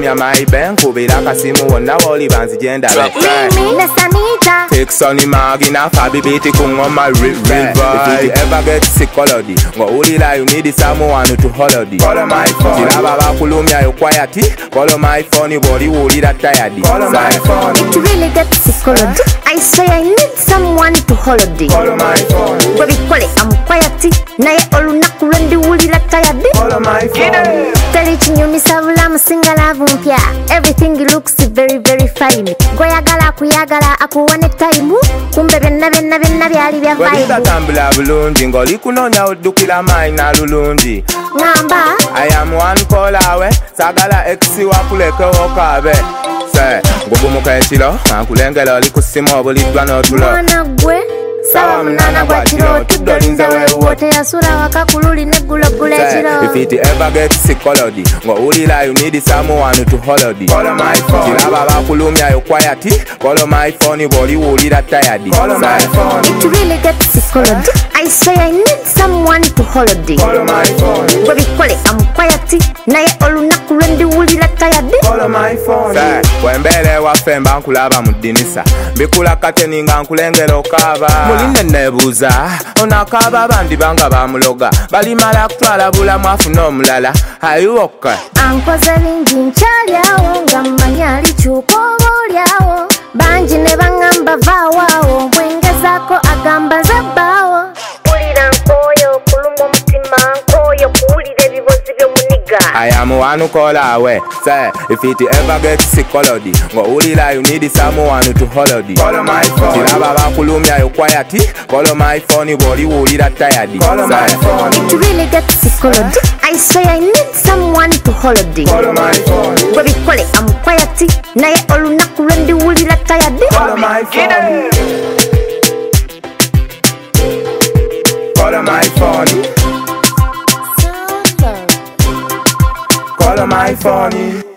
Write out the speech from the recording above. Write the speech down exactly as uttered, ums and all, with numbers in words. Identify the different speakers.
Speaker 1: kulumya maibe nkubira akasimu wonna woli banzigenda be Takes on the magina fabi biti kungoma river. If you ever get sick holiday, go ulila you need someone to holiday. Call my phone. Tila baba kulumya yo quiet. Call my phone, body ulila tired. Call my phone.
Speaker 2: To really get sick holiday, I say I need someone to holiday.
Speaker 1: Call my phone.
Speaker 2: Baby call it, I'm quiet. Naye olunakulendi ulila tired.
Speaker 1: Call my phone.
Speaker 2: Tell chinyumi savula musinga love mpya. Everything looks very very fine. Goyagala kuyagala akuwane time. Kumbe benna benna benna byali bya vibe.
Speaker 1: Wali tatambula bulungi ngoli kunonya oddukira maina lulungi.
Speaker 2: Ngamba
Speaker 1: I am one call away. Sagala ex wakuleke wokabe. Se ngugumuka ekiro ankulengera oli kusimu obuliddwa n'otulo.
Speaker 2: Mwana gwe sawa munana gwa kiro tudolinze weewote yasura wakakululi neggulogula ekiro.
Speaker 1: If it ever get sick holiday, go ulila you need someone to holiday. Call my phone. Tilaba bakulumya yo quiet. Call my phone, body ulila tired. Call my phone.
Speaker 2: To really get sick holiday, I say I need someone to holiday.
Speaker 1: Call my phone.
Speaker 2: Baby call it, I'm quiet. Naye olunakulendi ulila tired.
Speaker 1: Call my phone. Say, wembele waffe mba nkulaba mu ddinisa. Mbikula kateni nga nkulengera okaba. Muline nebuuza, onakaaba abandi banga bamuloga. Balimala kutwala bulamu afuna omulala. Are you okay?
Speaker 2: Ankoze bingi nkyalyawo nga mmanya alikyuka oba olyawo. Bangi ne baŋŋamba vaawo bwengezaako agamba zabbaawo. Mpulira nkooyo okuluma omutima nkooyo kuwulira ebibozi by'omuniga.
Speaker 1: I am one who call away. Say, if it ever get sick holiday, go ulila you need someone to holiday. Call my phone. Tilaba bakulumya yo quiet. Call my phone, body ulila tired. Call my phone.
Speaker 2: To really get sick holiday, I say I need someone to holiday.
Speaker 1: Call my phone.
Speaker 2: Baby call it, I'm quiet. Naye olunakulendi ulila tired.
Speaker 1: Call my phone. Call my phone. Call my phone.